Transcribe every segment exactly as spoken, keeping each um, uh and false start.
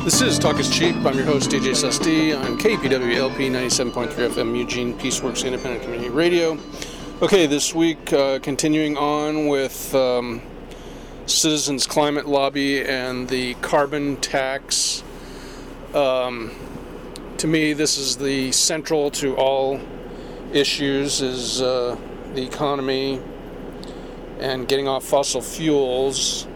This is Talk is Cheap. I'm your host, D J S S D, on K P W L P ninety-seven point three F M, Eugene, Peaceworks Independent Community Radio. Okay, this week, uh, continuing on with um, Citizens Climate Lobby and the carbon tax. Um, to me, this is the central to all issues, is uh, the economy and getting off fossil fuels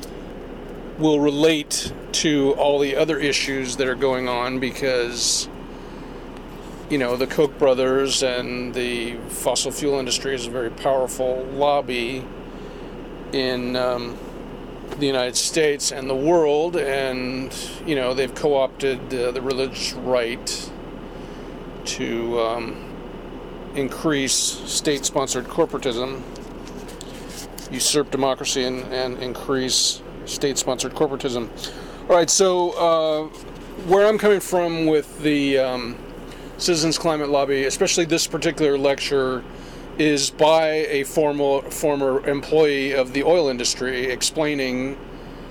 will relate to all the other issues that are going on because, you know, the Koch brothers and the fossil fuel industry is a very powerful lobby in um, the United States and the world, and, you know, they've co-opted uh, the religious right to um, increase state-sponsored corporatism, usurp democracy, and, and increase state-sponsored corporatism. All right, so uh, where I'm coming from with the um, Citizens Climate Lobby, especially this particular lecture, is by a formal, former employee of the oil industry explaining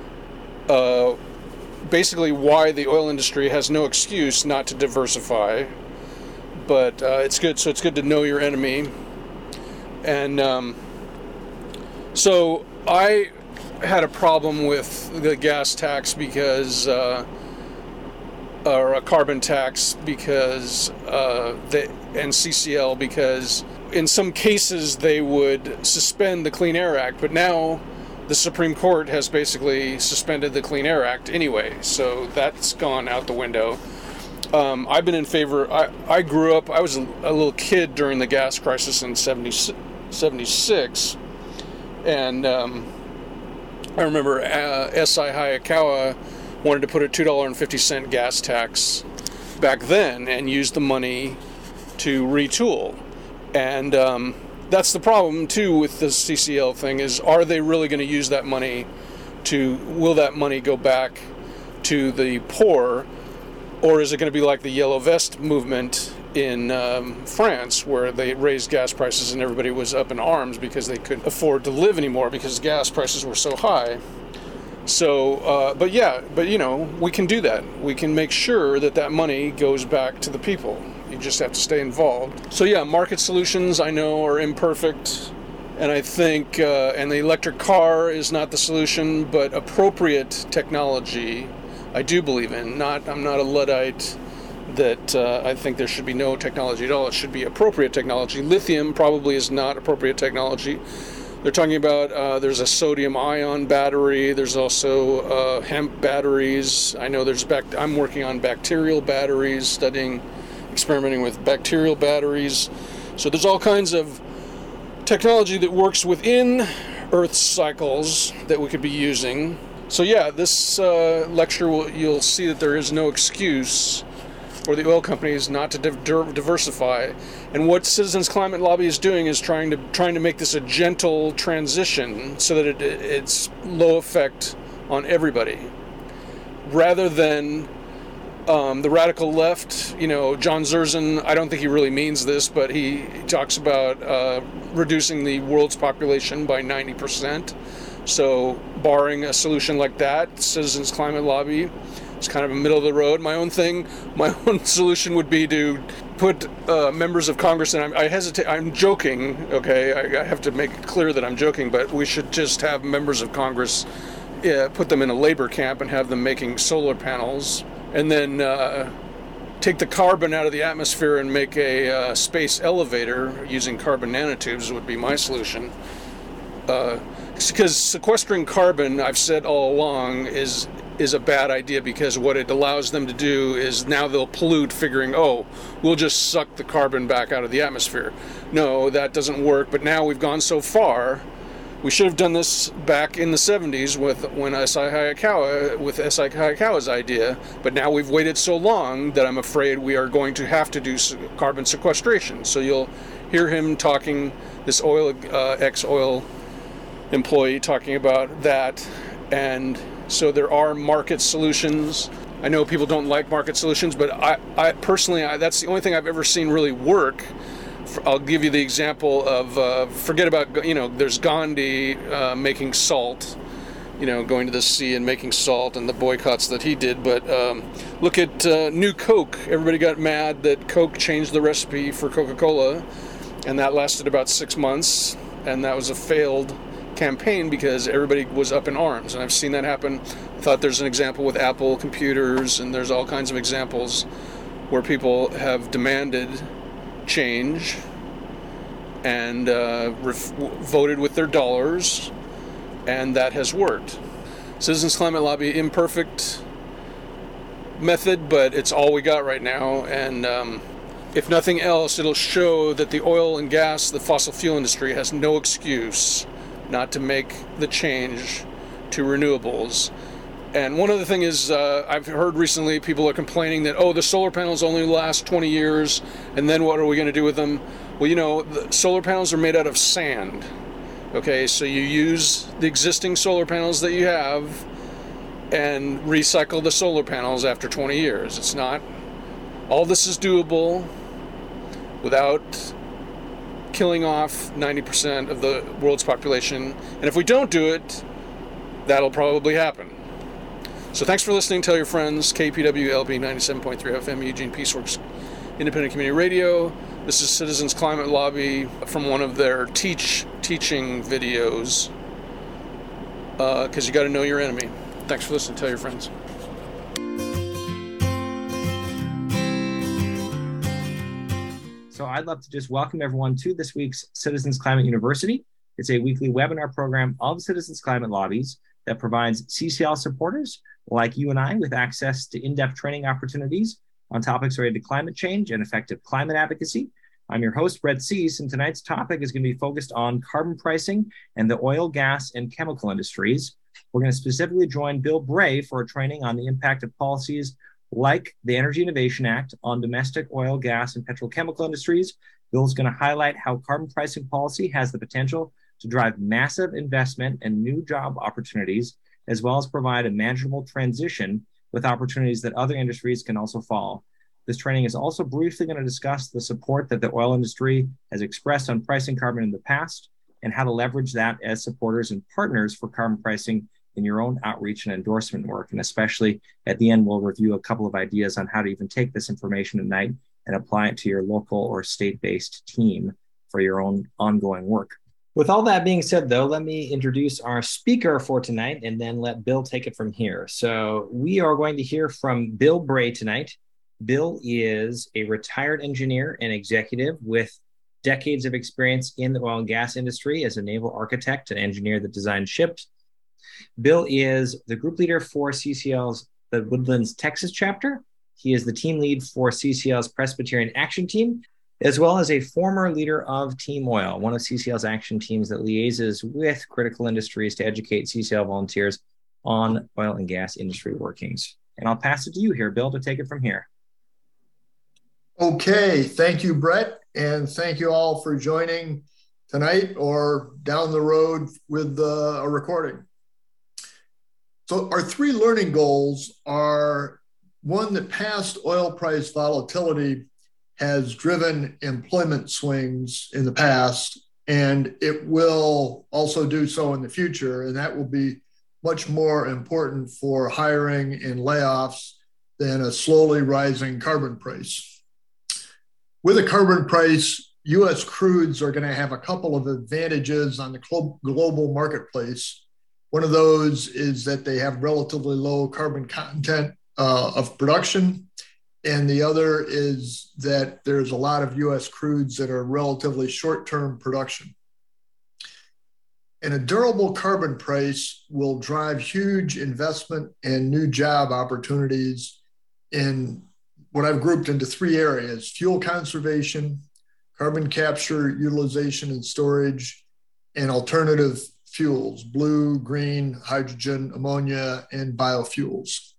uh, basically why the oil industry has no excuse not to diversify. But uh, it's good, so it's good to know your enemy. And um, so I had a problem with the gas tax because, uh, or a carbon tax because, uh, the, and C C L because in some cases they would suspend the Clean Air Act, but now the Supreme Court has basically suspended the Clean Air Act anyway, so that's gone out the window. Um, I've been in favor, I, I grew up, I was a, a little kid during the gas crisis in seventy-six, and um, I remember uh, S I Hayakawa wanted to put a two dollars and fifty cents gas tax back then and use the money to retool. And um, that's the problem, too, with the C C L thing, is are they really going to use that money to, will that money go back to the poor, or is it going to be like the Yellow Vest movement in um, France, where they raised gas prices and everybody was up in arms because they couldn't afford to live anymore because gas prices were so high. So, uh, but yeah, but you know, we can do that. We can make sure that that money goes back to the people. You just have to stay involved. So yeah, market solutions I know are imperfect, and I think, uh, and the electric car is not the solution, but appropriate technology I do believe in. Not, I'm not a Luddite that uh, I think there should be no technology at all. It should be appropriate technology. Lithium probably is not appropriate technology. They're talking about uh, there's a sodium ion battery. There's also uh, hemp batteries. I know there's bac- I'm working on bacterial batteries, studying, experimenting with bacterial batteries. So there's all kinds of technology that works within Earth's cycles that we could be using. So yeah, this uh, lecture, will, you'll see that there is no excuse for the oil companies not to div- diversify. And what Citizens Climate Lobby is doing is trying to trying to make this a gentle transition so that it, it's low effect on everybody, rather than um, the radical left. You know, John Zerzan, I don't think he really means this, but he talks about uh, reducing the world's population by ninety percent. So barring a solution like that, Citizens Climate Lobby, it's kind of a middle of the road. My own thing, my own solution would be to put uh, members of Congress, and I, I hesitate, I'm joking, okay, I, I have to make it clear that I'm joking, but we should just have members of Congress, uh, put them in a labor camp and have them making solar panels, and then uh, take the carbon out of the atmosphere and make a uh, space elevator using carbon nanotubes would be my solution. Uh, because sequestering carbon, I've said all along, is is a bad idea, because what it allows them to do is now they'll pollute, figuring, oh, we'll just suck the carbon back out of the atmosphere. No, that doesn't work, but now we've gone so far. We should have done this back in the seventies with when S I Hayakawa, with S I Hayakawa's idea, but now we've waited so long that I'm afraid we are going to have to do carbon sequestration. So you'll hear him talking, this oil uh, ex-oil employee talking about that, and so there are market solutions. I know people don't like market solutions, but I, I personally, I, that's the only thing I've ever seen really work. I'll give you the example of, uh, forget about, you know, there's Gandhi uh, making salt, you know, going to the sea and making salt and the boycotts that he did. But um, look at uh, New Coke. Everybody got mad that Coke changed the recipe for Coca-Cola, and that lasted about six months, and that was a failed campaign because everybody was up in arms. And I've seen that happen. I thought there's an example with Apple computers, and there's all kinds of examples where people have demanded change and uh, ref- voted with their dollars, and that has worked. Citizens Climate Lobby, imperfect method, but it's all we got right now. And um, if nothing else, it'll show that the oil and gas, the fossil fuel industry, has no excuse not to make the change to renewables. And one other thing is, uh, I've heard recently people are complaining that, oh, the solar panels only last twenty years, and then what are we going to do with them? Well, you know, the solar panels are made out of sand. Okay, so you use the existing solar panels that you have and recycle the solar panels after twenty years. It's not, all this is doable without killing off ninety percent of the world's population. And if we don't do it, that'll probably happen. So thanks for listening. Tell your friends. K P W L P ninety-seven point three F M, Eugene Peaceworks Independent Community Radio. This is Citizens Climate Lobby from one of their teach teaching videos, because uh, you got to know your enemy. Thanks for listening. Tell your friends. So I'd love to just welcome everyone to this week's Citizens Climate University. It's a weekly webinar program of Citizens Climate Lobbies that provides C C L supporters like you and I with access to in-depth training opportunities on topics related to climate change and effective climate advocacy. I'm your host, Brett Cease, and tonight's topic is going to be focused on carbon pricing and the oil, gas, and chemical industries. We're going to specifically join Bill Bray for a training on the impact of policies like the Energy Innovation Act on domestic oil, gas, and petrochemical industries. Bill's going to highlight how carbon pricing policy has the potential to drive massive investment and new job opportunities, as well as provide a manageable transition with opportunities that other industries can also follow. This training is also briefly going to discuss the support that the oil industry has expressed on pricing carbon in the past and how to leverage that as supporters and partners for carbon pricing in your own outreach and endorsement work. And especially at the end, we'll review a couple of ideas on how to even take this information tonight and apply it to your local or state-based team for your own ongoing work. With all that being said, though, let me introduce our speaker for tonight and then let Bill take it from here. So we are going to hear from Bill Bray tonight. Bill is a retired engineer and executive with decades of experience in the oil and gas industry as a naval architect and engineer that designed ships. Bill is the group leader for C C L's the Woodlands, Texas chapter. He is the team lead for C C L's Presbyterian Action Team, as well as a former leader of Team Oil, one of C C L's action teams that liaises with critical industries to educate C C L volunteers on oil and gas industry workings. And I'll pass it to you here, Bill, to take it from here. Okay, thank you, Brett, and thank you all for joining tonight or down the road with uh, a recording. So our three learning goals are, one, that past oil price volatility has driven employment swings in the past, and it will also do so in the future, and that will be much more important for hiring and layoffs than a slowly rising carbon price. With a carbon price, U S crudes are going to have a couple of advantages on the global marketplace. One of those is that they have relatively low carbon content uh, of production. And the other is that there's a lot of U S crudes that are relatively short-term production. And a durable carbon price will drive huge investment and new job opportunities in what I've grouped into three areas: fuel conservation, carbon capture, utilization and storage, and alternative fuels, blue, green, hydrogen, ammonia, and biofuels.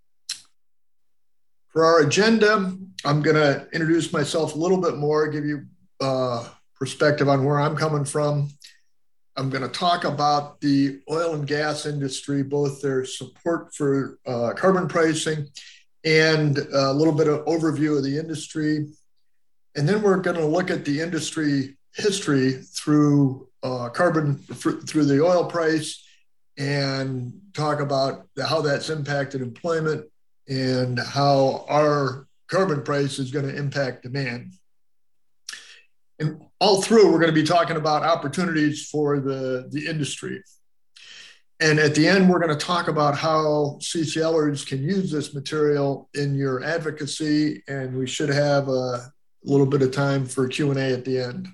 For our agenda, I'm going to introduce myself a little bit more, give you uh, perspective on where I'm coming from. I'm going to talk about the oil and gas industry, both their support for uh, carbon pricing and a little bit of overview of the industry. And then we're going to look at the industry history through uh, carbon, through the oil price, and talk about how that's impacted employment and how our carbon price is going to impact demand. And all through, we're going to be talking about opportunities for the, the industry. And at the end, we're going to talk about how CCLers can use this material in your advocacy, and we should have a little bit of time for Q and A at the end.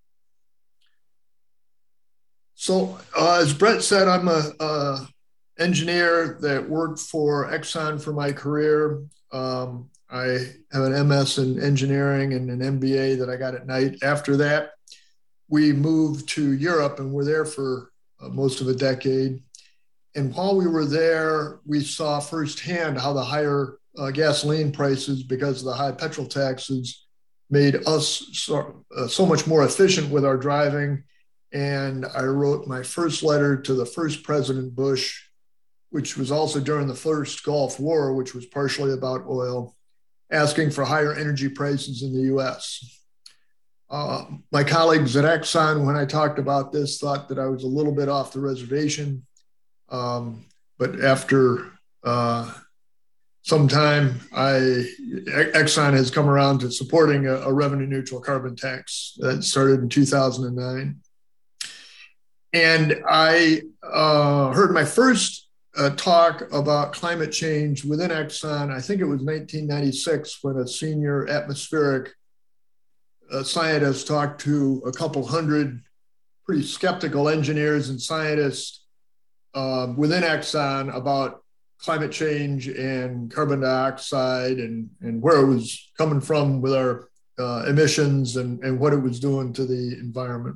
So uh, as Brett said, I'm a, a engineer that worked for Exxon for my career. Um, I have an M S in engineering and an M B A that I got at night. After that, we moved to Europe and were there for uh, most of a decade. And while we were there, we saw firsthand how the higher uh, gasoline prices, because of the high petrol taxes, made us so, uh, so much more efficient with our driving. And I wrote my first letter to the first President Bush, which was also during the first Gulf War, which was partially about oil, asking for higher energy prices in the U S. Uh, my colleagues at Exxon, when I talked about this, thought that I was a little bit off the reservation. Um, but after uh, some time, I, Exxon has come around to supporting a, a revenue neutral carbon tax that started in two thousand nine. And I uh, heard my first uh, talk about climate change within Exxon. I think it was nineteen ninety-six when a senior atmospheric uh, scientist talked to a couple hundred pretty skeptical engineers and scientists um, within Exxon about climate change and carbon dioxide and, and where it was coming from with our uh, emissions and, and what it was doing to the environment.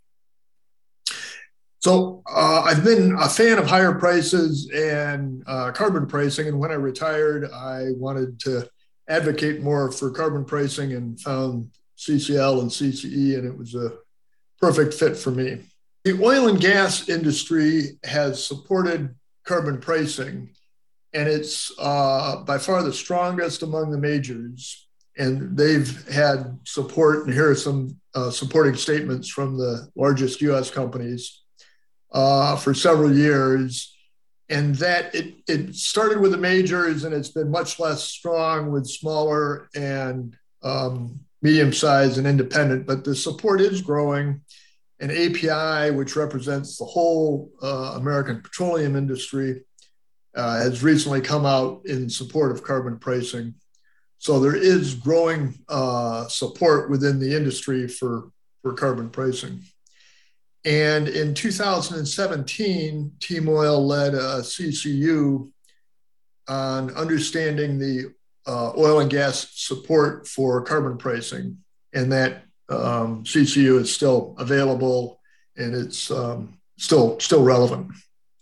So uh, I've been a fan of higher prices and uh, carbon pricing. And when I retired, I wanted to advocate more for carbon pricing and found C C L and C C E, and it was a perfect fit for me. The oil and gas industry has supported carbon pricing, and it's uh, by far the strongest among the majors. And they've had support, and here are some uh, supporting statements from the largest U S companies uh, for several years. And that it, it started with the majors, and it's been much less strong with smaller and um, medium-sized and independent, but the support is growing. And A P I, which represents the whole uh, American petroleum industry, uh, has recently come out in support of carbon pricing. So there is growing uh, support within the industry for, for carbon pricing. And in two thousand seventeen, Team Oil led a C C U on understanding the uh, oil and gas support for carbon pricing. And that um, C C U is still available, and it's um, still, still relevant.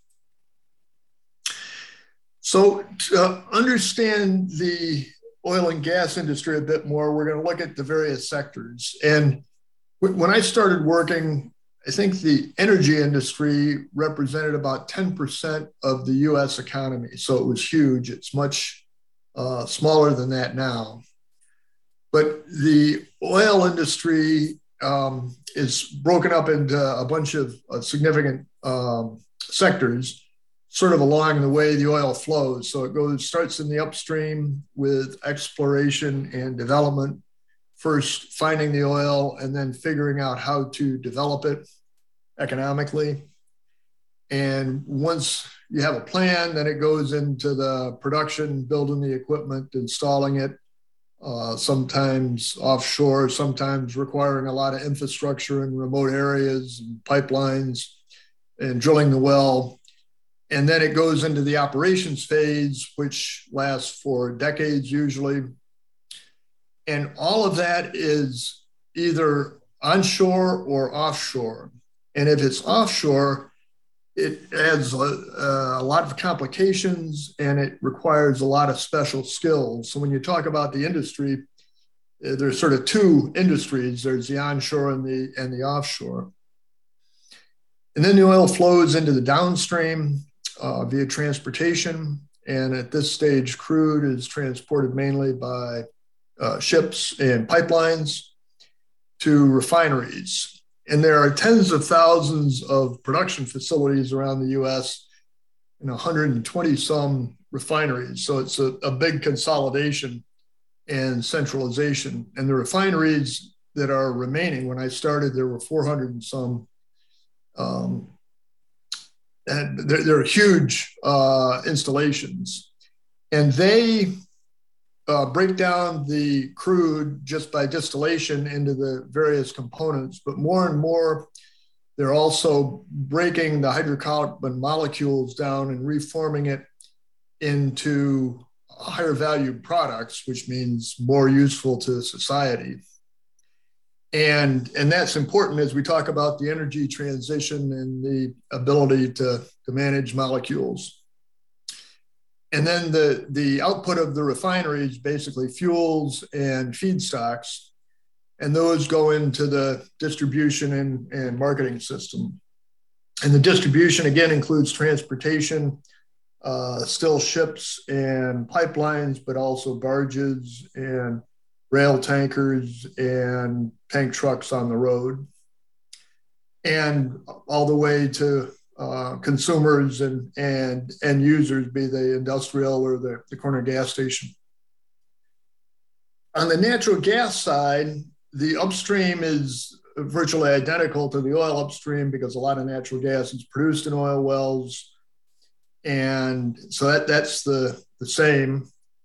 So to understand the oil and gas industry a bit more, we're going to look at the various sectors. And when I started working, I think the energy industry represented about ten percent of the U S economy. So it was huge. It's much uh, smaller than that now. But the oil industry um, is broken up into a bunch of uh, significant um, sectors, sort of along the way the oil flows. So it goes, starts in the upstream with exploration and development, first finding the oil and then figuring out how to develop it economically. And once you have a plan, then it goes into the production, building the equipment, installing it, uh, sometimes offshore, sometimes requiring a lot of infrastructure in remote areas and pipelines, and drilling the well. And then it goes into the operations phase, which lasts for decades usually. And all of that is either onshore or offshore. And if it's offshore, it adds a, a lot of complications, and it requires a lot of special skills. So when you talk about the industry, there's sort of two industries. There's the onshore and the, and the offshore. And then the oil flows into the downstream uh, via transportation. And at this stage, crude is transported mainly by uh, ships and pipelines to refineries. And there are tens of thousands of production facilities around the U S in one hundred twenty some refineries. So it's a, a big consolidation and centralization. And the refineries that are remaining, when I started, there were four hundred and some. Um, and they're, they're huge uh, installations. And they uh, break down the crude just by distillation into the various components. But more and more, they're also breaking the hydrocarbon molecules down and reforming it into higher value products, which means more useful to society. And, and that's important as we talk about the energy transition and the ability to, to manage molecules. And then the, the output of the refineries, basically fuels and feedstocks, and those go into the distribution and, and marketing system. And the distribution, again, includes transportation, uh, still ships and pipelines, but also barges and rail tankers and tank trucks on the road, and all the way to uh, consumers and, and end users, be they industrial or the, the corner gas station. On the natural gas side, the upstream is virtually identical to the oil upstream because a lot of natural gas is produced in oil wells. And so that, that's the, the same.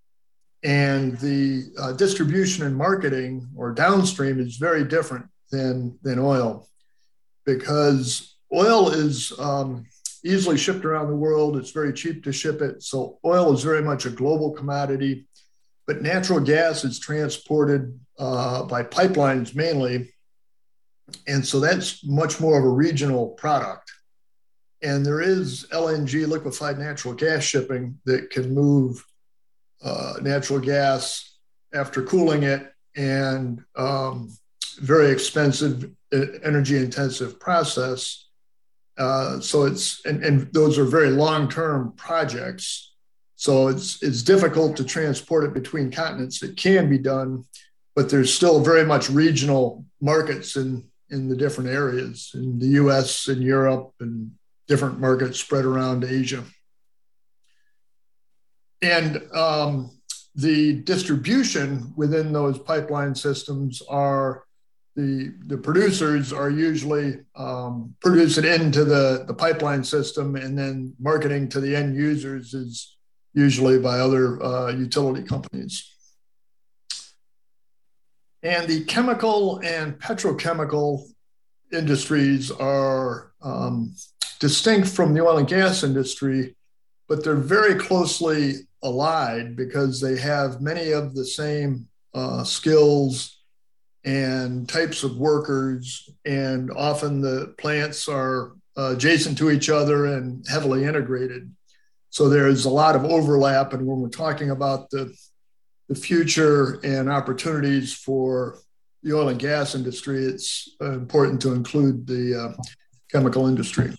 And the uh, distribution and marketing or downstream is very different than, than oil, because oil is um, easily shipped around the world. It's very cheap to ship it. So oil is very much a global commodity, but natural gas is transported uh, by pipelines mainly. And so that's much more of a regional product. And there is L N G, liquefied natural gas shipping, that can move Uh, natural gas after cooling it, and um, very expensive, energy intensive process. Uh, so it's, and, and those are very long-term projects. So it's, it's difficult to transport it between continents. It can be done, but there's still very much regional markets in, in the different areas in the U S and Europe, and different markets spread around Asia. And um, the distribution within those pipeline systems are the, the producers are usually um, produce it into the, the pipeline system, and then marketing to the end users is usually by other uh, utility companies. And the chemical and petrochemical industries are um, distinct from the oil and gas industry, but they're very closely allied because they have many of the same uh, skills and types of workers, and often the plants are uh, adjacent to each other and heavily integrated. So there's a lot of overlap, and when we're talking about the, the future and opportunities for the oil and gas industry, it's uh, important to include the uh, chemical industry.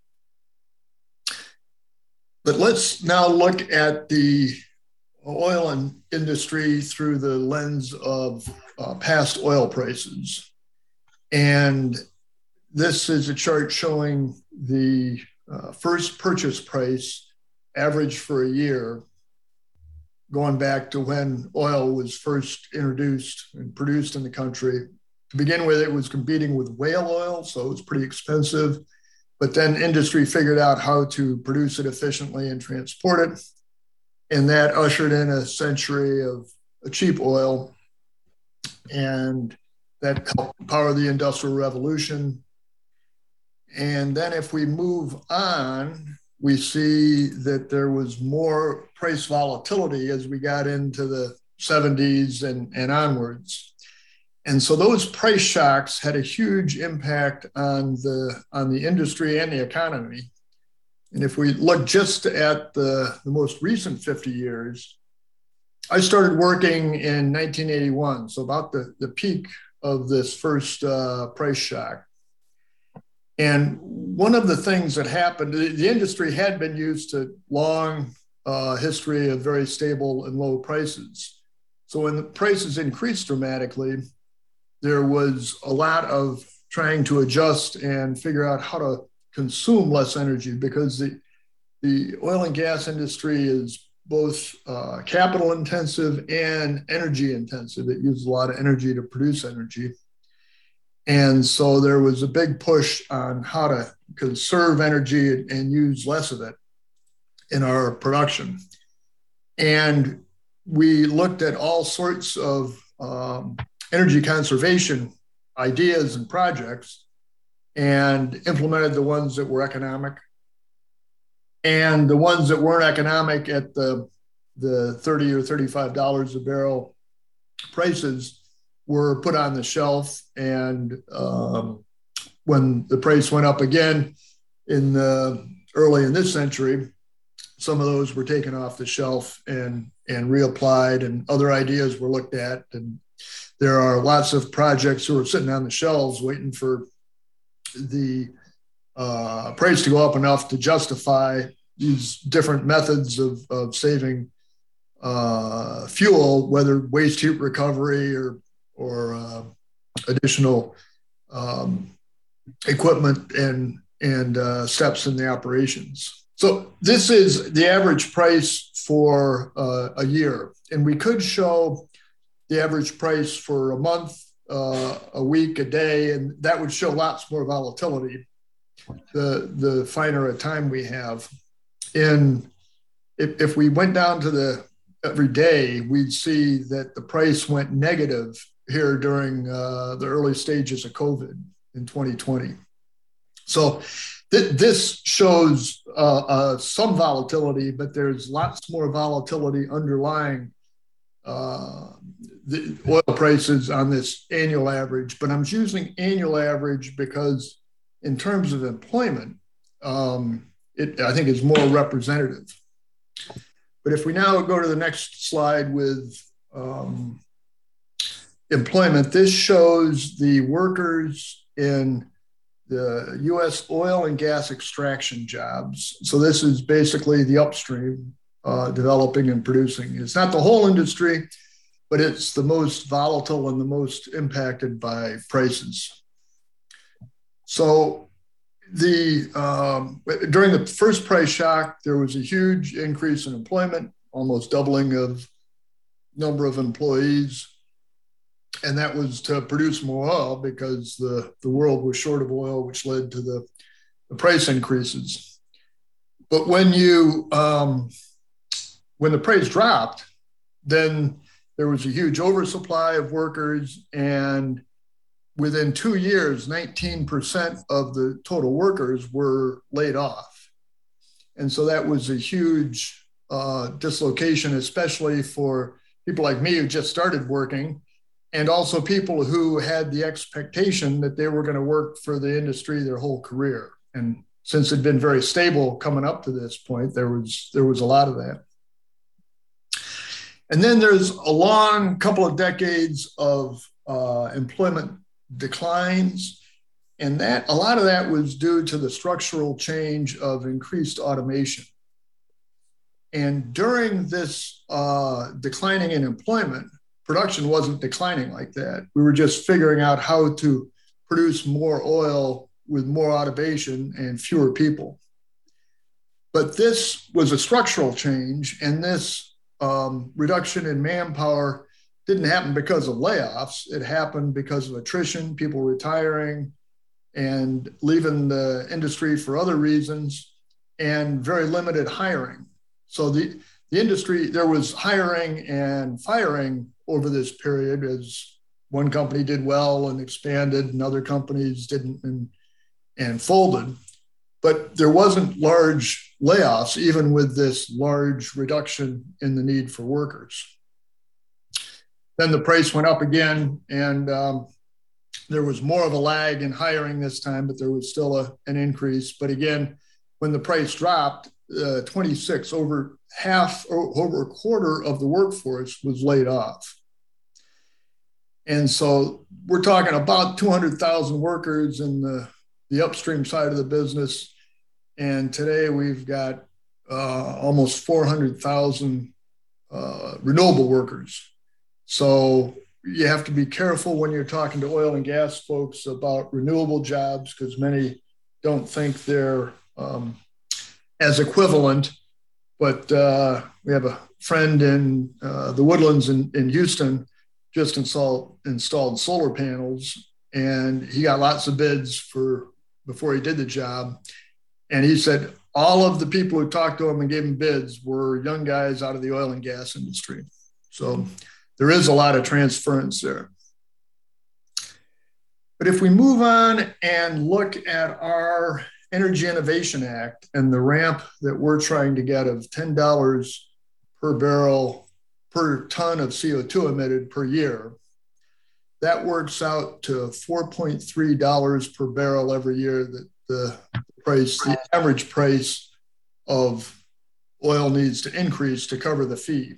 But let's now look at the oil and industry through the lens of uh, past oil prices. And this is a chart showing the uh, first purchase price average for a year, going back to when oil was first introduced and produced in the country. To begin with, it was competing with whale oil, so it was pretty expensive. But then industry figured out how to produce it efficiently and transport it. And that ushered in a century of a cheap oil. And that helped power the Industrial Revolution. And then if we move on, we see that there was more price volatility as we got into the seventies and, and onwards. And so those price shocks had a huge impact on the, on the industry and the economy. And if we look just at the, the most recent fifty years, I started working in nineteen eighty-one, so about the, the peak of this first uh, price shock. And one of the things that happened, the, the industry had been used to long uh, history of very stable and low prices. So when the prices increased dramatically, there was a lot of trying to adjust and figure out how to consume less energy, because the, the oil and gas industry is both uh, capital intensive and energy intensive. It uses a lot of energy to produce energy. And so there was a big push on how to conserve energy and use less of it in our production. And we looked at all sorts of um, energy conservation ideas and projects and implemented the ones that were economic. And the ones that weren't economic at the, the thirty or thirty-five dollars a barrel prices were put on the shelf. And um, when the price went up again in the early in this century, some of those were taken off the shelf and, and reapplied, and other ideas were looked at. And there are lots of projects who are sitting on the shelves waiting for the uh, price to go up enough to justify these different methods of, of saving uh, fuel, whether waste heat recovery or, or uh, additional um, equipment and, and uh, steps in the operations. So this is the average price for uh, a year. And we could show the average price for a month, uh, a week, a day, and that would show lots more volatility the, the finer a time we have. And if, if we went down to the every day, we'd see that the price went negative here during uh, the early stages of COVID in twenty twenty. So th- this shows uh, uh, some volatility, but there's lots more volatility underlying uh, the oil prices on this annual average. But I'm using annual average because in terms of employment, um, it, I think is more representative. But if we now go to the next slide with um, employment, this shows the workers in the U S oil and gas extraction jobs. So this is basically the upstream uh, developing and producing. It's not the whole industry, but it's the most volatile and the most impacted by prices. So the um, during the first price shock, there was a huge increase in employment, almost doubling of number of employees. And that was to produce more oil because the, the world was short of oil, which led to the, the price increases. But when you um, when the price dropped, then there was a huge oversupply of workers, and within two years, nineteen percent of the total workers were laid off. And so that was a huge uh, dislocation, especially for people like me who just started working, and also people who had the expectation that they were going to work for the industry their whole career. And since it'd been very stable coming up to this point, there was there was a lot of that. And then there's a long couple of decades of uh, employment declines. And that a lot of that was due to the structural change of increased automation. And during this uh, declining in employment, production wasn't declining like that. We were just figuring out how to produce more oil with more automation and fewer people. But this was a structural change, and this um, reduction in manpower didn't happen because of layoffs. It happened because of attrition, people retiring and leaving the industry for other reasons, and very limited hiring. So the, the industry, there was hiring and firing over this period as one company did well and expanded and other companies didn't and, and folded. But there wasn't large layoffs, even with this large reduction in the need for workers. Then the price went up again, and um, there was more of a lag in hiring this time, but there was still a, an increase. But again, when the price dropped, uh, twenty-six, over half or over a quarter of the workforce was laid off. And so we're talking about two hundred thousand workers in the, the upstream side of the business. And today we've got uh, almost four hundred thousand uh, renewable workers. So you have to be careful when you're talking to oil and gas folks about renewable jobs, because many don't think they're um, as equivalent, but uh, we have a friend in uh, the Woodlands in, in Houston just installed installed solar panels, and he got lots of bids for before he did the job. And he said all of the people who talked to him and gave him bids were young guys out of the oil and gas industry. So there is a lot of transference there. But if we move on and look at our Energy Innovation Act and the ramp that we're trying to get of ten dollars per barrel per ton of C O two emitted per year, that works out to four point three dollars per barrel every year that the price, the average price of oil needs to increase to cover the fee.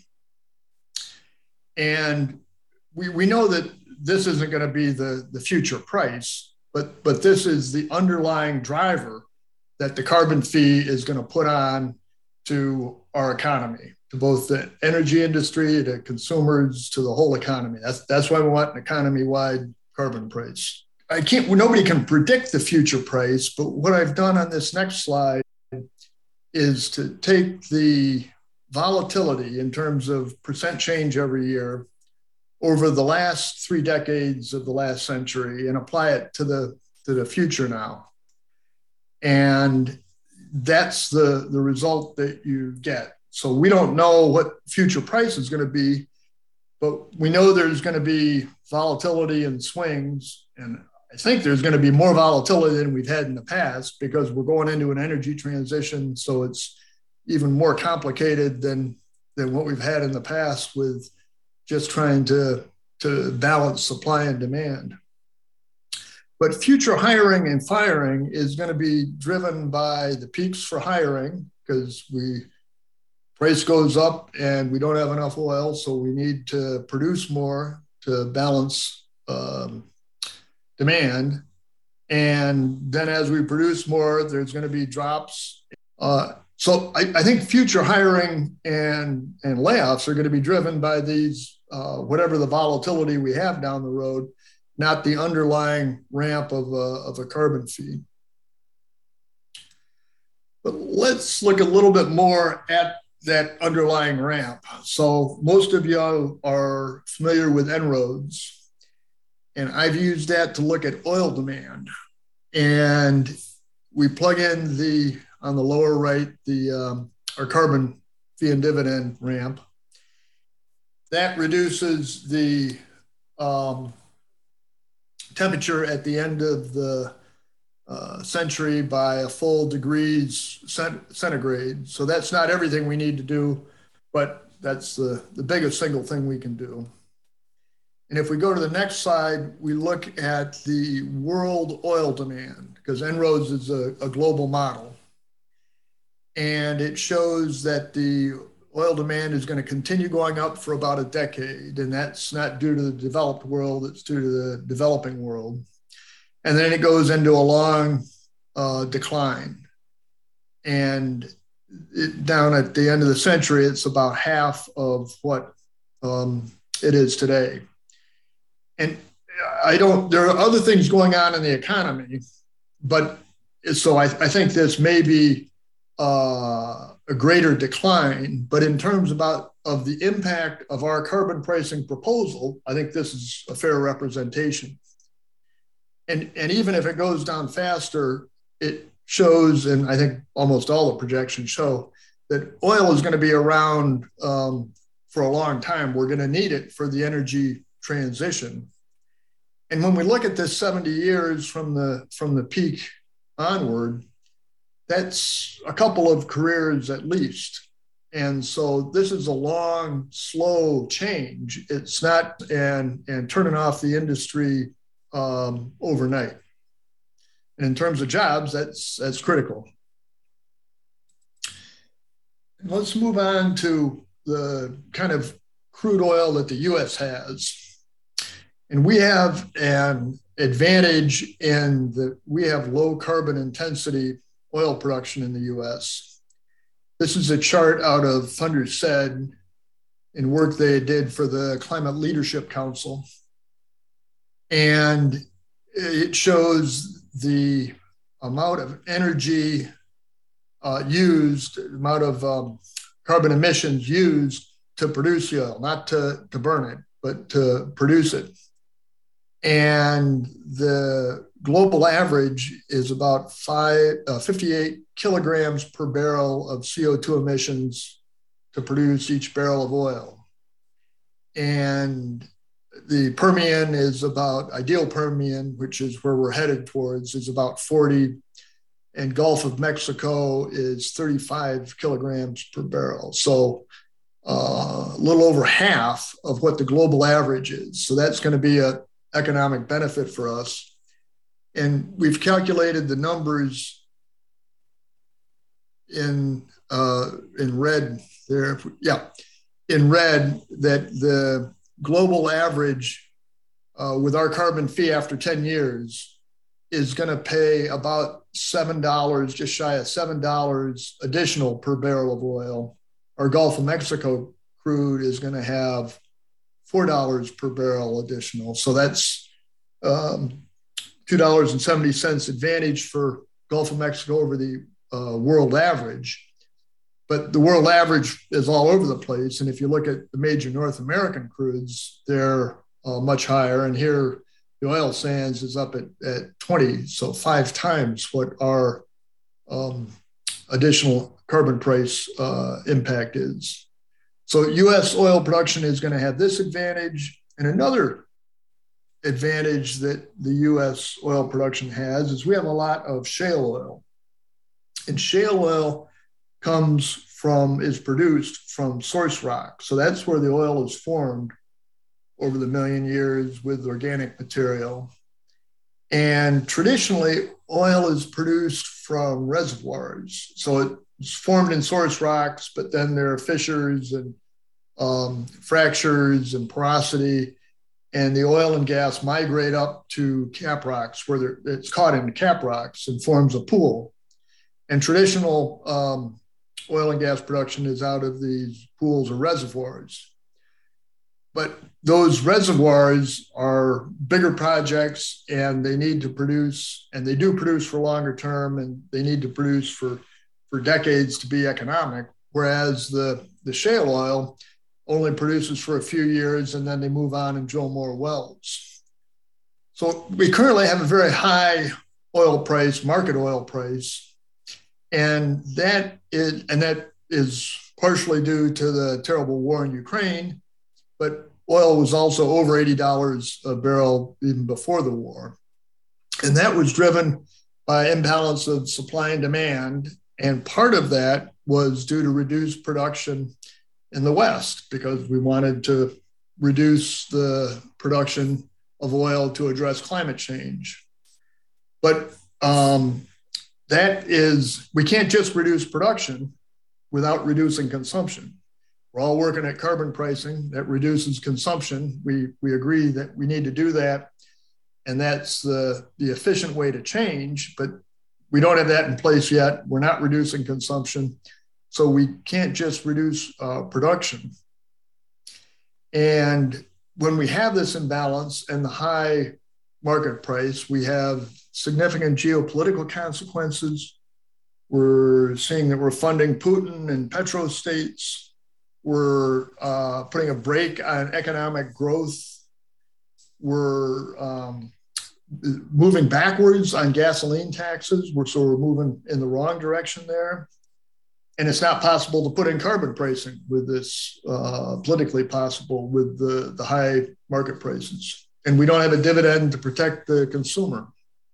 And we, we know that this isn't going to be the, the future price, but, but this is the underlying driver that the carbon fee is going to put on to our economy, to both the energy industry, to consumers, to the whole economy. That's, that's why we want an economy-wide carbon price. I can't, well, nobody can predict the future price, but what I've done on this next slide is to take the volatility in terms of percent change every year over the last three decades of the last century and apply it to the, to the future now. And that's the, the result that you get. So we don't know what future price is going to be, but we know there's going to be volatility and swings. And I think there's going to be more volatility than we've had in the past because we're going into an energy transition. So it's even more complicated than, than what we've had in the past with just trying to, to balance supply and demand. But future hiring and firing is going to be driven by the peaks for hiring because we price goes up and we don't have enough oil, so we need to produce more to balance um, demand. And then as we produce more, there's going to be drops. Uh, so I, I think future hiring and, and layoffs are going to be driven by these, uh, whatever the volatility we have down the road, not the underlying ramp of a, of a carbon fee. But let's look a little bit more at that underlying ramp. So most of you are familiar with En-ROADS, and I've used that to look at oil demand. And we plug in the, on the lower right, the um, our carbon fee and dividend ramp. That reduces the um, temperature at the end of the uh, century by a full degrees cent centigrade. So that's not everything we need to do, but that's the, the biggest single thing we can do. And if we go to the next slide, we look at the world oil demand, because En-ROADS is a, a global model. And it shows that the oil demand is going to continue going up for about a decade. And that's not due to the developed world, it's due to the developing world. And then it goes into a long uh, decline. And it, down at the end of the century, it's about half of what um, it is today. And I don't, there are other things going on in the economy, but so I, I think this may be uh, a greater decline, but in terms about of the impact of our carbon pricing proposal, I think this is a fair representation. And, and even if it goes down faster, it shows, and I think almost all the projections show, that oil is going to be around um, for a long time. We're going to need it for the energy transition. And when we look at this seventy years from the, from the peak onward, that's a couple of careers at least. And so this is a long, slow change. It's not and, and turning off the industry um, overnight. And in terms of jobs, that's, that's critical. And let's move on to the kind of crude oil that the U S has. And we have an advantage in that we have low carbon intensity oil production in the U S. This is a chart out of Thunder Said in work they did for the Climate Leadership Council. And it shows the amount of energy uh, used, the amount of um, carbon emissions used to produce the oil, not to, to burn it, but to produce it. And the global average is about five, uh, fifty-eight kilograms per barrel of C O two emissions to produce each barrel of oil. And the Permian is about, ideal Permian, which is where we're headed towards, is about forty, and Gulf of Mexico is thirty-five kilograms per barrel. So uh, a little over half of what the global average is. So that's going to be an economic benefit for us. And we've calculated the numbers in, uh, in red there. Yeah, in red, that the global average uh, with our carbon fee after ten years is going to pay about seven dollars, just shy of seven dollars additional per barrel of oil. Our Gulf of Mexico crude is going to have four dollars per barrel additional. So that's um, two dollars and seventy cents advantage for Gulf of Mexico over the uh, world average. But the world average is all over the place. And if you look at the major North American crudes, they're uh, much higher. And here, the oil sands is up at, at twenty, so five times what our um, additional carbon price uh, impact is. So U S oil production is going to have this advantage. And another advantage that the U S oil production has is we have a lot of shale oil. And shale oil comes from, is produced from source rock. So that's where the oil is formed over the million years with organic material. And traditionally, oil is produced from reservoirs. So it's formed in source rocks, but then there are fissures and um, fractures and porosity, and the oil and gas migrate up to cap rocks where it's caught in cap rocks and forms a pool. And traditional um, oil and gas production is out of these pools or reservoirs. But those reservoirs are bigger projects, and they need to produce, and they do produce for longer term, and they need to produce for, for decades to be economic, whereas the, the shale oil only produces for a few years, and then they move on and drill more wells. So we currently have a very high oil price, market oil price, and that is, and that is partially due to the terrible war in Ukraine, but oil was also over eighty dollars a barrel even before the war. And that was driven by imbalance of supply and demand. And part of that was due to reduced production in the West, because we wanted to reduce the production of oil to address climate change. But um, that is, we can't just reduce production without reducing consumption. We're all working at carbon pricing that reduces consumption. We, we agree that we need to do that, and that's the, the efficient way to change, but we don't have that in place yet. We're not reducing consumption, so we can't just reduce uh, production. And when we have this imbalance and the high market price, we have significant geopolitical consequences. We're seeing that we're funding Putin and petrostates. We're uh, putting a brake on economic growth. We're um, moving backwards on gasoline taxes. We're, so we're moving in the wrong direction there. And it's not possible to put in carbon pricing with this, uh, politically possible with the, the high market prices. And we don't have a dividend to protect the consumer.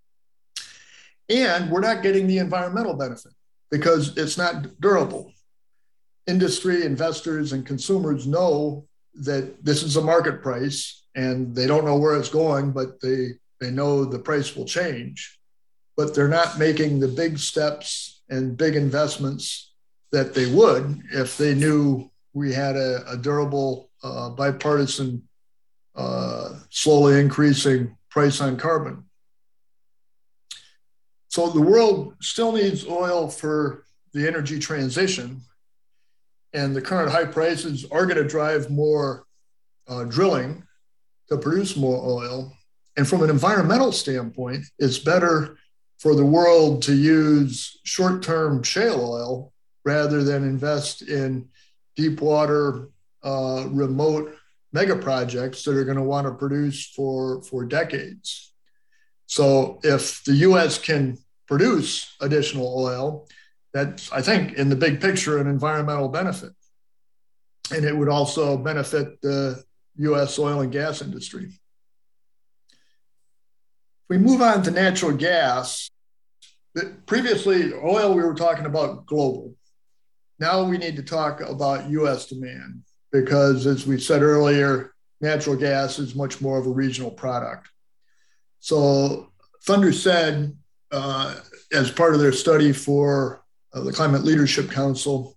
And we're not getting the environmental benefit because it's not durable. Industry, investors, and consumers know that this is a market price, and they don't know where it's going, but they, they know the price will change. But they're not making the big steps and big investments that they would if they knew we had a, a durable, uh, bipartisan, uh, slowly increasing price on carbon. So the world still needs oil for the energy transition. And the current high prices are going to drive more uh, drilling to produce more oil. And from an environmental standpoint, it's better for the world to use short-term shale oil rather than invest in deep water, uh, remote mega projects that are going to want to produce for, for decades. So if the U S can produce additional oil, that's, I think, in the big picture, an environmental benefit. And it would also benefit the U S oil and gas industry. If we move on to natural gas, previously oil, we were talking about global. Now we need to talk about U S demand because, as we said earlier, natural gas is much more of a regional product. So Thunder said, uh, as part of their study for uh, the Climate Leadership Council,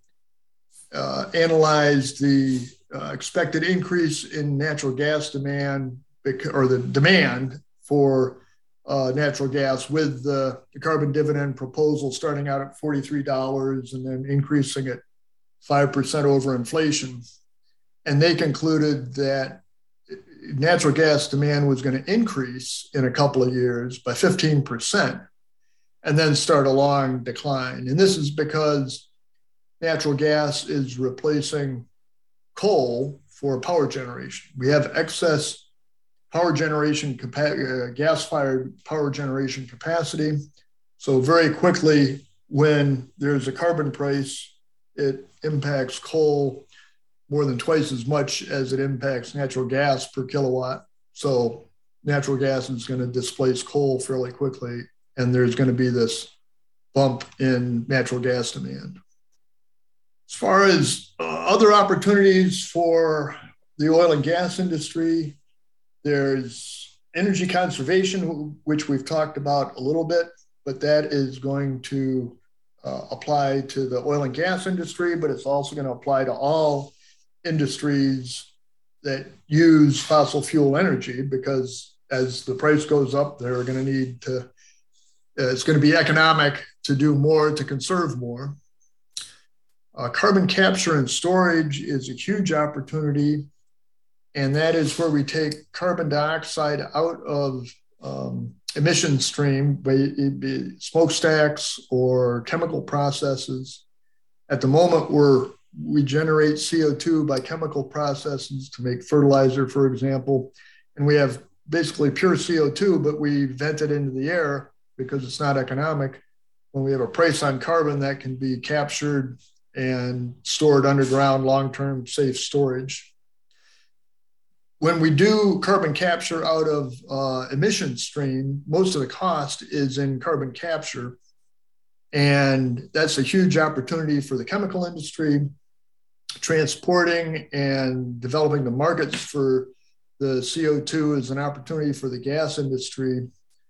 uh, analyzed the uh, expected increase in natural gas demand, or the demand for uh, natural gas with the, the carbon dividend proposal starting out at forty-three dollars and then increasing at five percent over inflation. And they concluded that natural gas demand was going to increase in a couple of years by fifteen percent and then start a long decline. And this is because natural gas is replacing coal for power generation. We have excess power generation, capa- uh, gas-fired power generation capacity. So very quickly, when there's a carbon price, it impacts coal more than twice as much as it impacts natural gas per kilowatt. So natural gas is going to displace coal fairly quickly, and there's going to be this bump in natural gas demand. As far as uh, other opportunities for the oil and gas industry, there's energy conservation, which we've talked about a little bit, but that is going to uh, apply to the oil and gas industry, but it's also going to apply to all industries that use fossil fuel energy, because as the price goes up, they're going to need to, uh, it's going to be economic to do more, to conserve more. Uh, carbon capture and storage is a huge opportunity, and that is where we take carbon dioxide out of um, emission stream by it be smokestacks or chemical processes. At the moment, we're we generate C O two by chemical processes to make fertilizer, for example, and we have basically pure C O two, but we vent it into the air because it's not economic. When we have a price on carbon, that can be captured and stored underground, long-term safe storage. When we do carbon capture out of uh, emission stream, most of the cost is in carbon capture. And that's a huge opportunity for the chemical industry, transporting and developing the markets for the C O two is an opportunity for the gas industry.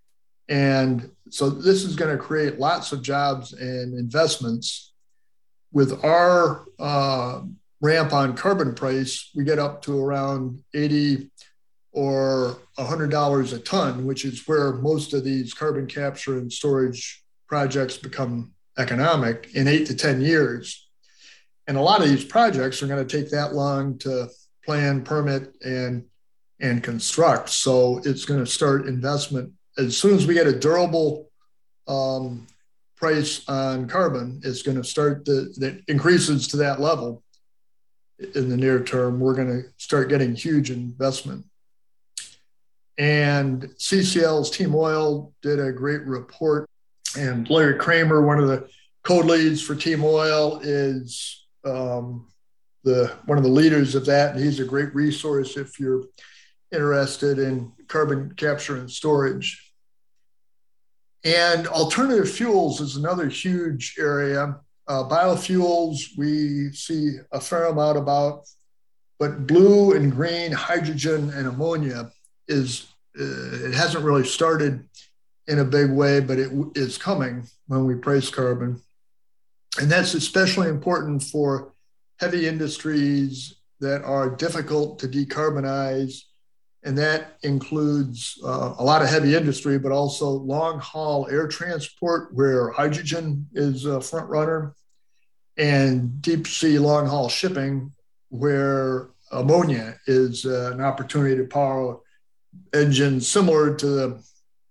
And so this is going to create lots of jobs and investments. With our uh, ramp on carbon price, we get up to around eighty or one hundred dollars a ton, which is where most of these carbon capture and storage projects become economic in eight to ten years. And a lot of these projects are going to take that long to plan, permit, and, and construct. So it's going to start investment. As soon as we get a durable um, price on carbon, it's going to start the, that increases to that level. In the near term, we're going to start getting huge investment. And C C L's Team Oil did a great report, and Larry Kramer, one of the code leads for Team Oil, is um, the one of the leaders of that, and he's a great resource if you're interested in carbon capture and storage. And alternative fuels is another huge area. Uh, biofuels, we see a fair amount about, but blue and green hydrogen and ammonia is, uh, it hasn't really started in a big way, but it w- is coming when we price carbon. And that's especially important for heavy industries that are difficult to decarbonize. And that includes uh, a lot of heavy industry, but also long haul air transport, where hydrogen is a front runner, and deep sea long haul shipping, where ammonia is uh, an opportunity to power engines similar to the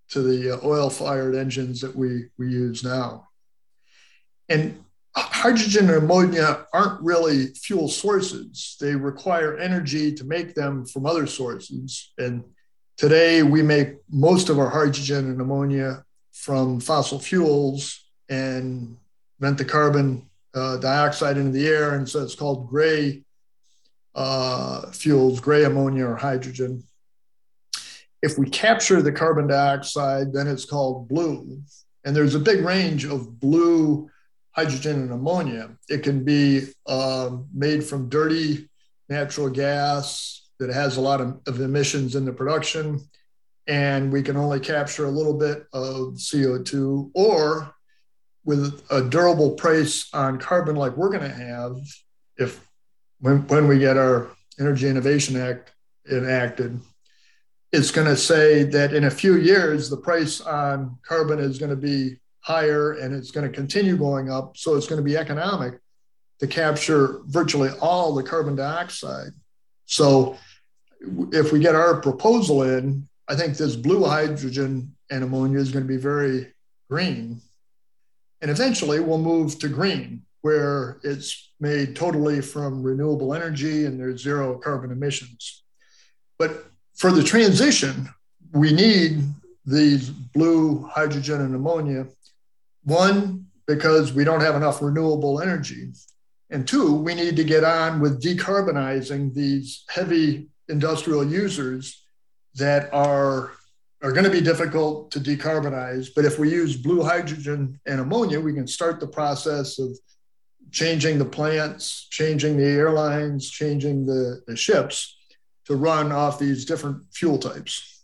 to the uh, oil-fired engines that we, we use now. And hydrogen and ammonia aren't really fuel sources. They require energy to make them from other sources. And today we make most of our hydrogen and ammonia from fossil fuels and vent the carbon uh, dioxide into the air. And so it's called gray uh, fuels, gray ammonia or hydrogen. If we capture the carbon dioxide, then it's called blue. And there's a big range of blue hydrogen and ammonia. It can be uh, made from dirty natural gas that has a lot of, of emissions in the production, and we can only capture a little bit of C O two, or with a durable price on carbon like we're going to have if when, when we get our Energy Innovation Act enacted, it's going to say that in a few years, the price on carbon is going to be higher and it's going to continue going up. So it's going to be economic to capture virtually all the carbon dioxide. So if we get our proposal in, I think this blue hydrogen and ammonia is going to be very green. And eventually we'll move to green, where it's made totally from renewable energy and there's zero carbon emissions. But for the transition, we need these blue hydrogen and ammonia. One, because we don't have enough renewable energy. And two, we need to get on with decarbonizing these heavy industrial users that are, are going to be difficult to decarbonize. But if we use blue hydrogen and ammonia, we can start the process of changing the plants, changing the airlines, changing the, the ships to run off these different fuel types.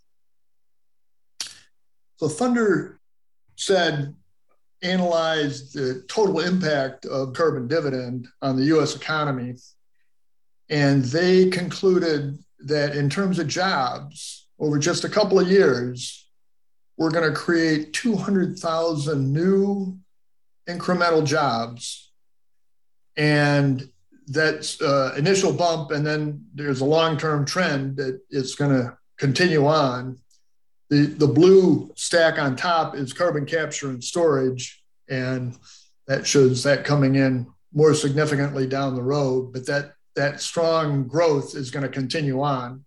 So Thunder said, analyzed the total impact of carbon dividend on the U S economy. And they concluded that in terms of jobs, over just a couple of years, we're going to create two hundred thousand new incremental jobs. And that's uh, initial bump, and then there's a long-term trend that it's going to continue on. The, the blue stack on top is carbon capture and storage, and that shows that coming in more significantly down the road, but that, that strong growth is going to continue on.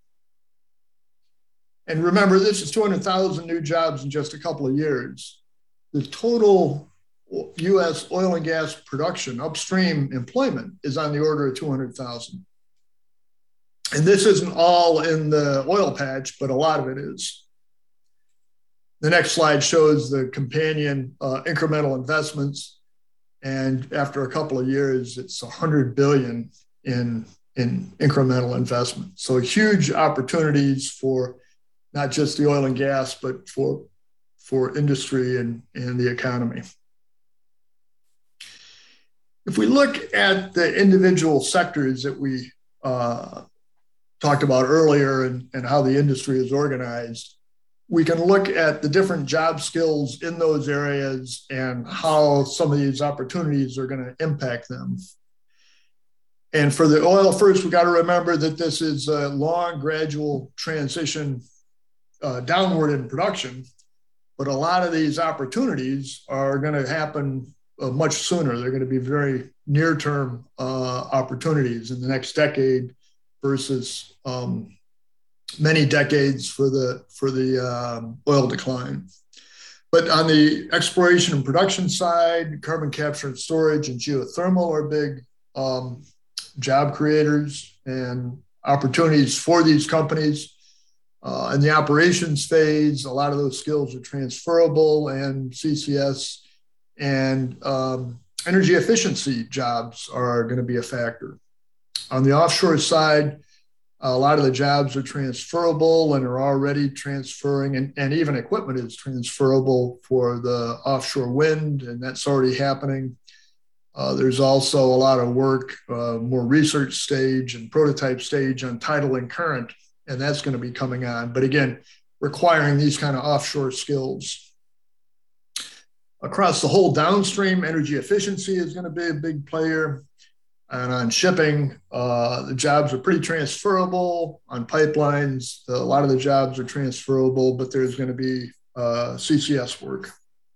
And remember, this is two hundred thousand new jobs in just a couple of years. The total U S oil and gas production, upstream employment, is on the order of two hundred thousand. And this isn't all in the oil patch, but a lot of it is. The next slide shows the companion uh, incremental investments. And after a couple of years, it's one hundred billion in, in incremental investment. So huge opportunities for not just the oil and gas, but for, for industry and, and the economy. If we look at the individual sectors that we uh, talked about earlier and, and how the industry is organized, we can look at the different job skills in those areas and how some of these opportunities are going to impact them. And for the oil first, we got to remember that this is a long, gradual transition uh, downward in production, but a lot of these opportunities are going to happen uh, much sooner. They're going to be very near-term uh, opportunities in the next decade versus um, many decades for the for the um, oil decline. But on the exploration and production side, carbon capture and storage and geothermal are big um, job creators and opportunities for these companies. Uh, in the operations phase, a lot of those skills are transferable, and C C S and um, energy efficiency jobs are going to be a factor. On the offshore side, a lot of the jobs are transferable and are already transferring, and, and even equipment is transferable for the offshore wind, and that's already happening. Uh, there's also a lot of work, uh, more research stage and prototype stage on tidal and current, and that's going to be coming on. But again, requiring these kind of offshore skills. Across the whole downstream, energy efficiency is going to be a big player. And on shipping, uh, the jobs are pretty transferable. On pipelines, a lot of the jobs are transferable, but there's going to be uh, C C S work.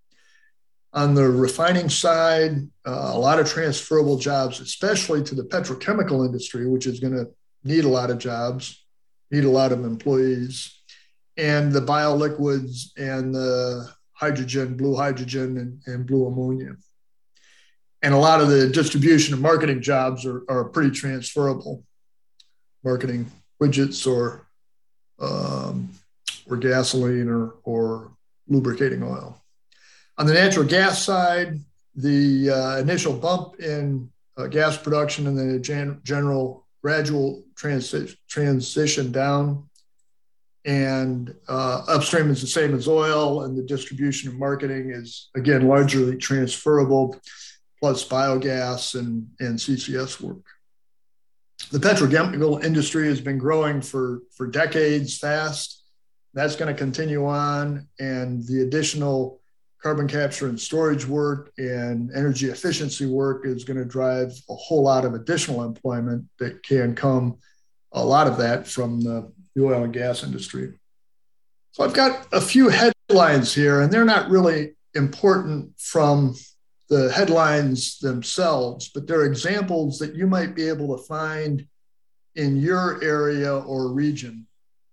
On the refining side, uh, a lot of transferable jobs, especially to the petrochemical industry, which is going to need a lot of jobs, need a lot of employees, and the bioliquids and the hydrogen, blue hydrogen, and, and blue ammonia. And a lot of the distribution and marketing jobs are, are pretty transferable. Marketing widgets or um, or gasoline or, or lubricating oil. On the natural gas side, the uh, initial bump in uh, gas production and then a gen- general gradual transi- transition down. And uh, upstream is the same as oil, and the distribution and marketing is, again, largely transferable, plus biogas and, and C C S work. The petrochemical industry has been growing for, for decades fast. That's going to continue on, and the additional carbon capture and storage work and energy efficiency work is going to drive a whole lot of additional employment that can come, a lot of that from the oil and gas industry. So I've got a few headlines here, and they're not really important from the headlines themselves, but they're examples that you might be able to find in your area or region.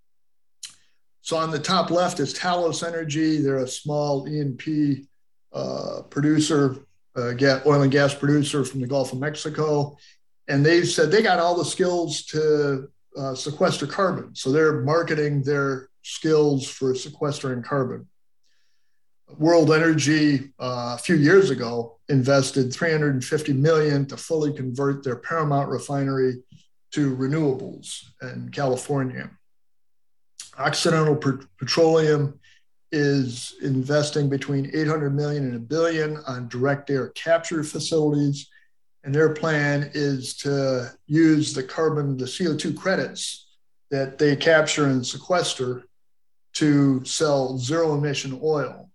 So on the top left is Talos Energy. They're a small E and P uh, producer, uh, oil and gas producer from the Gulf of Mexico. And they've said they got all the skills to uh, sequester carbon. So they're marketing their skills for sequestering carbon. World Energy, uh, a few years ago, invested three hundred fifty million dollars to fully convert their Paramount refinery to renewables in California. Occidental Petroleum is investing between eight hundred million dollars and a billion dollars on direct air capture facilities. And their plan is to use the carbon, the C O two credits that they capture and sequester to sell zero emission oil.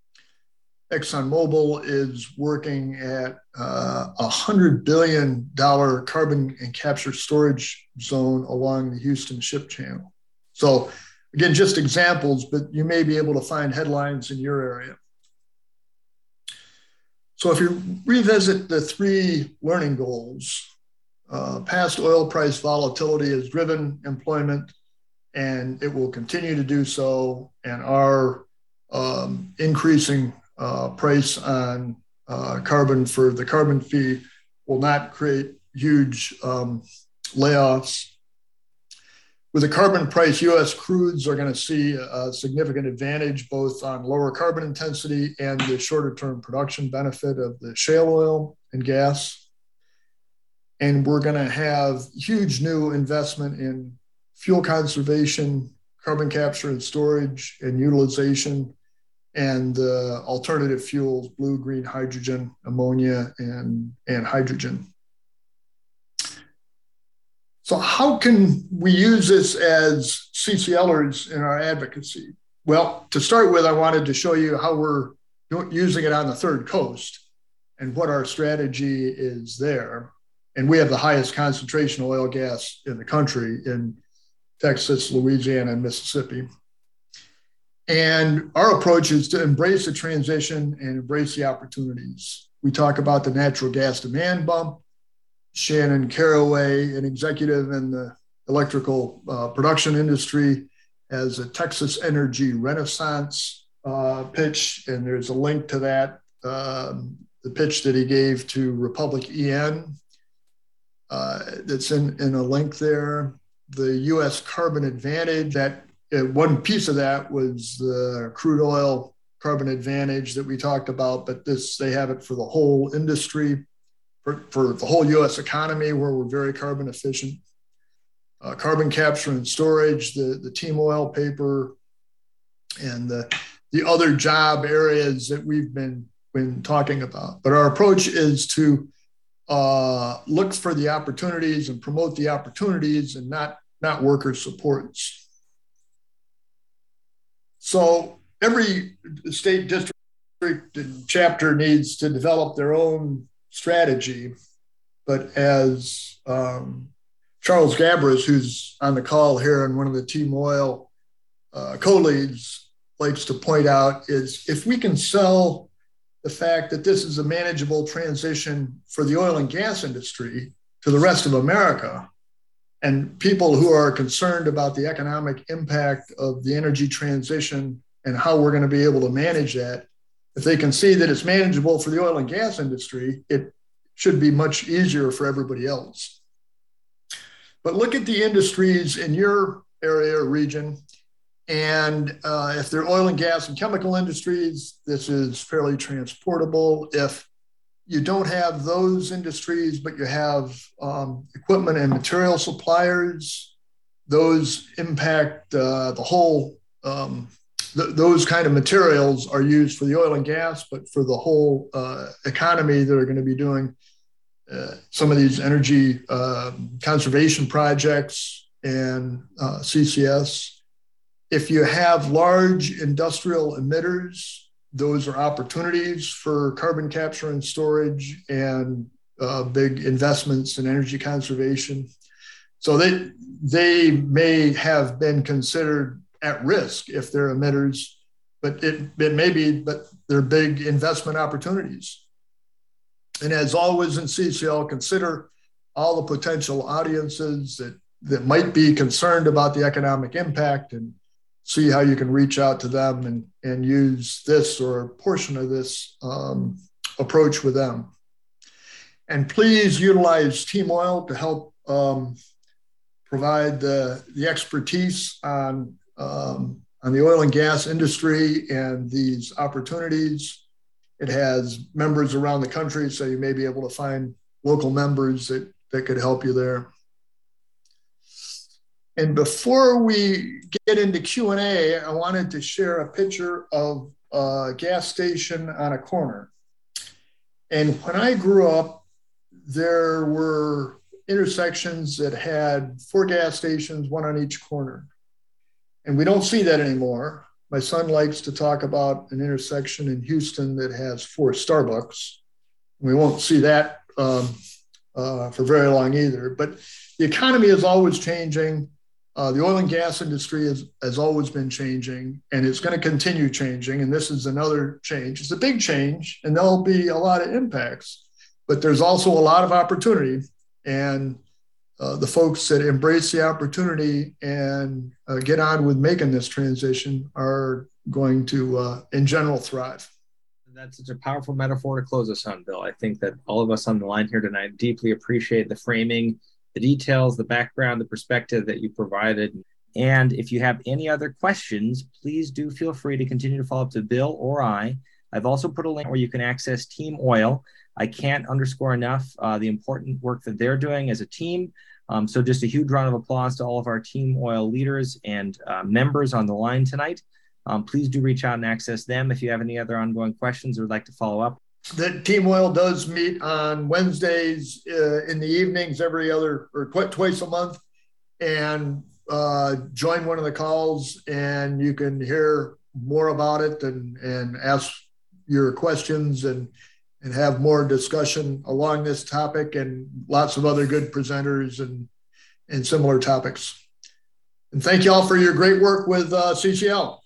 ExxonMobil is working at uh, a one hundred billion dollars carbon and capture storage zone along the Houston Ship Channel. So again, just examples, but you may be able to find headlines in your area. So if you revisit the three learning goals, uh, past oil price volatility has driven employment, and it will continue to do so. And our um, increasing uh, price on uh, carbon for the carbon fee will not create huge um, layoffs. With the carbon price, U S crudes are going to see a significant advantage both on lower carbon intensity and the shorter term production benefit of the shale oil and gas. And we're going to have huge new investment in fuel conservation, carbon capture and storage and utilization, and uh, alternative fuels, blue, green hydrogen, ammonia, and, and hydrogen. So how can we use this as C C Lers in our advocacy? Well, to start with, I wanted to show you how we're using it on the Third Coast and what our strategy is there. And we have the highest concentration of oil gas in the country in Texas, Louisiana, and Mississippi. And our approach is to embrace the transition and embrace the opportunities. We talk about the natural gas demand bump. Shannon Caraway, an executive in the electrical uh, production industry, has a Texas Energy Renaissance uh, pitch, and there's a link to that, um, the pitch that he gave to Republic E N. Uh, that's in, in a link there. The U S carbon advantage, that uh, one piece of that was the crude oil carbon advantage that we talked about, but this, they have it for the whole industry. For, for the whole U S economy, where we're very carbon efficient. Uh, carbon capture and storage, the, the Team Oil paper, and the, the other job areas that we've been, been talking about. But our approach is to uh, look for the opportunities and promote the opportunities and not, not worker supports. So every state district and chapter needs to develop their own strategy, but as um, Charles Gabris, who's on the call here and one of the Team Oil uh, co-leads, likes to point out is if we can sell the fact that this is a manageable transition for the oil and gas industry to the rest of America, and people who are concerned about the economic impact of the energy transition and how we're going to be able to manage that, if they can see that it's manageable for the oil and gas industry, it should be much easier for everybody else. But look at the industries in your area or region, and uh, if they're oil and gas and chemical industries, this is fairly transportable. If you don't have those industries, but you have um, equipment and material suppliers, those impact uh, the whole, um, th- those kind of materials are used for the oil and gas, but for the whole uh, economy, they're going to be doing uh, some of these energy uh, conservation projects and uh, C C S. If you have large industrial emitters, those are opportunities for carbon capture and storage and uh, big investments in energy conservation. So they, they may have been considered at risk if they're emitters, but it, it may be, but they're big investment opportunities. And as always in C C L, consider all the potential audiences that, that might be concerned about the economic impact and see how you can reach out to them and, and use this or a portion of this um, approach with them. And please utilize Team Oil to help um, provide the, the expertise on, um, on the oil and gas industry and these opportunities. It has members around the country, so you may be able to find local members that, that could help you there. And before we get into Q and A, I wanted to share a picture of a gas station on a corner. And when I grew up, there were intersections that had four gas stations, one on each corner. And we don't see that anymore. My son likes to talk about an intersection in Houston that has four Starbucks. We won't see that um, uh, for very long either. But the economy is always changing. Uh, the oil and gas industry has, has always been changing, and it's going to continue changing. And this is another change. It's a big change, and there'll be a lot of impacts, but there's also a lot of opportunity. And uh, the folks that embrace the opportunity and uh, get on with making this transition are going to, uh, in general, thrive. That's such a powerful metaphor to close us on, Bill. I think that all of us on the line here tonight deeply appreciate the framing, the details, the background, the perspective that you provided. And if you have any other questions, please do feel free to continue to follow up to Bill or I. I've also put a link where you can access Team Oil. I can't underscore enough uh, the important work that they're doing as a team. Um, so just a huge round of applause to all of our Team Oil leaders and uh, members on the line tonight. Um, please do reach out and access them if you have any other ongoing questions or would like to follow up. The Team Oil does meet on Wednesdays uh, in the evenings every other or tw- twice a month, and uh, join one of the calls and you can hear more about it and, and ask your questions and, and have more discussion along this topic and lots of other good presenters and, and similar topics. And thank you all for your great work with uh, C C L.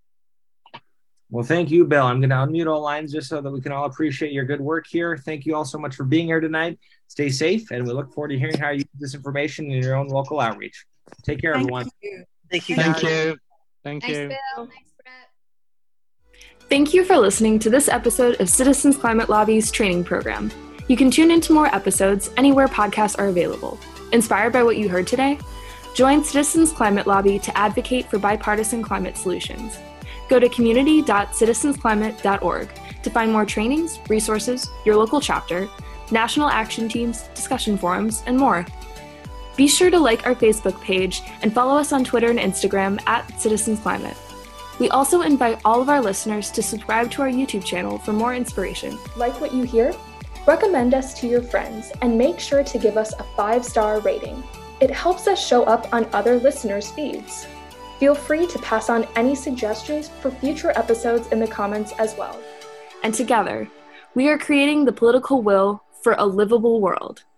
Well, thank you, Bill. I'm going to unmute all lines just so that we can all appreciate your good work here. Thank you all so much for being here tonight. Stay safe, and we look forward to hearing how you use this information in your own local outreach. Take care, Thank everyone. You. Thank you. Thank guys. you. Thank Thanks, you. Bill. Thanks, Brett. Thank you for listening to this episode of Citizens Climate Lobby's training program. You can tune into more episodes anywhere podcasts are available. Inspired by what you heard today? Join Citizens Climate Lobby to advocate for bipartisan climate solutions. Go to community dot citizens climate dot org to find more trainings, resources, your local chapter, national action teams, discussion forums, and more. Be sure to like our Facebook page and follow us on Twitter and Instagram at Citizens Climate. We also invite all of our listeners to subscribe to our YouTube channel for more inspiration. Like what you hear? Recommend us to your friends and make sure to give us a five-star rating. It helps us show up on other listeners' feeds. Feel free to pass on any suggestions for future episodes in the comments as well. And together, we are creating the political will for a livable world.